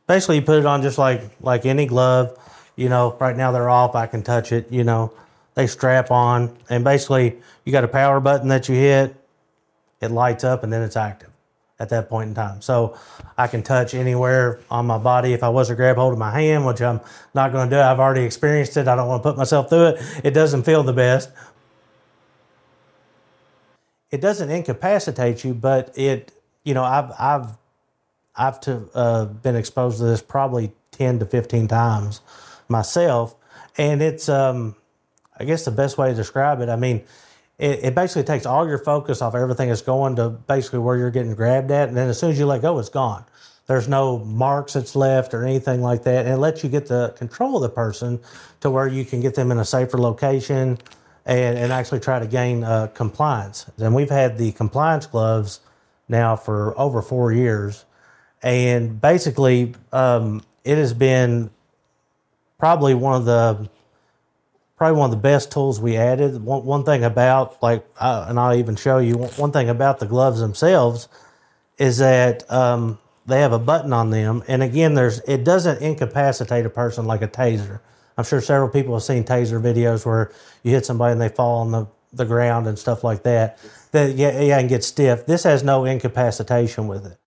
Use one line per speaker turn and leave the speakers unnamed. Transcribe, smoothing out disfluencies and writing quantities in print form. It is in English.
Basically, you put it on just like any glove. Right now they're off. I can touch it. They strap on, and basically you got a power button that you hit. It lights up, and then it's active at that point in time. So I can touch anywhere on my body. If I was to grab hold of my hand, which I'm not going to do, I've already experienced it. I don't want to put myself through it. It doesn't feel the best. It doesn't incapacitate you, but I've been exposed to this probably 10 to 15 times myself, and it's I guess the best way to describe it. I mean, it basically takes all your focus off everything that's going to basically where you're getting grabbed at, and then as soon as you let go, it's gone. There's no marks that's left or anything like that, and it lets you get the control of the person to where you can get them in a safer location and actually try to gain compliance. And we've had the compliance gloves now for over 4 years, and basically it has been probably one of the best tools we added. One thing about, and I'll even show you, one thing about the gloves themselves is that they have a button on them. And again, it doesn't incapacitate a person like a taser. I'm sure several people have seen taser videos where you hit somebody and they fall on the ground and stuff like that. And get stiff. This has no incapacitation with it.